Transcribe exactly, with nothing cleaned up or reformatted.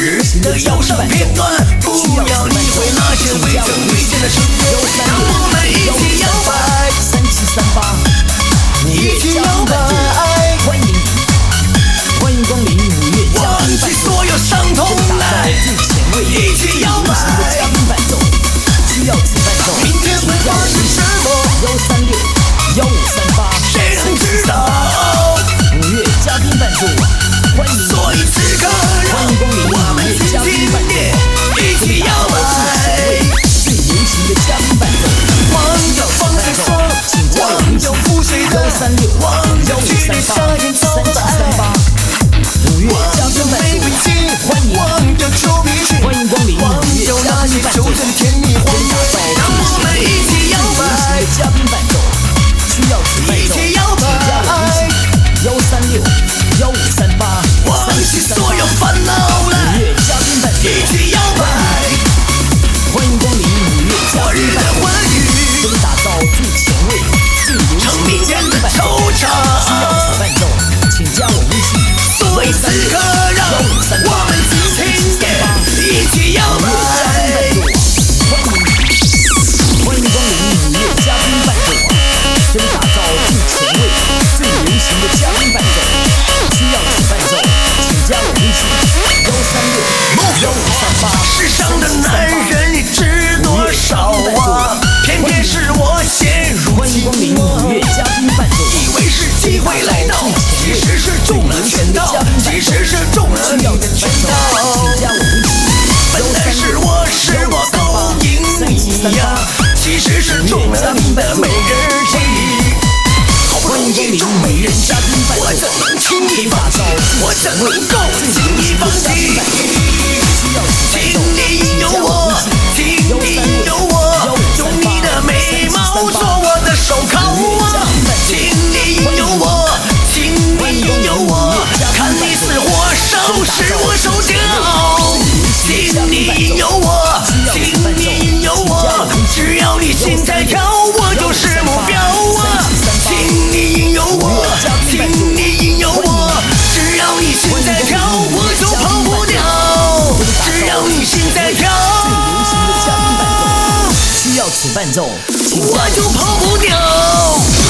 日的忧伤片段，不要理会那些未真未见的声音，让我们一起摇摆， 三七三八， 一起摇摆， 欢迎欢迎光临五月嘉忘宾伴奏， 记所有伤痛来， 最前卫、 一起摇摆。 最流行的嘉宾伴奏，需要此伴奏， 明天会发生什么？ 幺三六幺五三八， 谁能知道？ 五月嘉宾伴奏，欢迎所以此刻欢迎光临我们五月嘉宾伴奏， 一起摇摆。 最流行的嘉宾伴奏， 忘掉放谁说，忘掉负谁的， 幺三六忘掉幺五距离三上天走八三七的三八，五月嘉宾伴玫瑰奏， 金， 欢迎忘掉丘比特， 欢迎光临忘五月掉嘉那些宾伴奏， 旧日的甜蜜黄打造让我们一起摇最流行摆的，嘉宾伴奏，需要此伴奏， 一起摇请加我微信摆， 幺三六幺五三八忘三七三八， 记所有烦恼五来， 月嘉宾伴奏， 一起摇摆。 欢迎光临五月嘉昨日的宾伴奏， 欢愉， 为打造最前卫、最流成行的嘉明天的宾伴奏， 惆需要怅此。伴奏，请加我微信所以此刻让我们尽情地一起摇摆。 欢迎光临五月嘉宾伴奏，为打造最前卫、最流行的嘉宾伴奏，需要此伴奏，请加我微信幺三六幺五三八。 世上的男人你知多少啊？偏偏是我陷入欢迎光临寂寞五月嘉宾伴奏， 以为是机会来到，其实是中了圈套，其实是中了你的圈套。 请加我微信本来是我是我勾引你呀，其实是中了你的美人计。好不容易中美人计，我怎能轻易放弃？我怎能够轻易放弃？请你引诱我，请你引诱我，用你的眉毛做我的手铐啊！请你引诱我，请你引诱我，看你死活手是我手脚。请你引诱我，请你引诱我，只要你心在跳，我就是目标啊！请你引诱我，请你引诱我，只要你心在跳，我就跑不掉。只要你心在跳， 需要此伴奏，请我就跑不掉。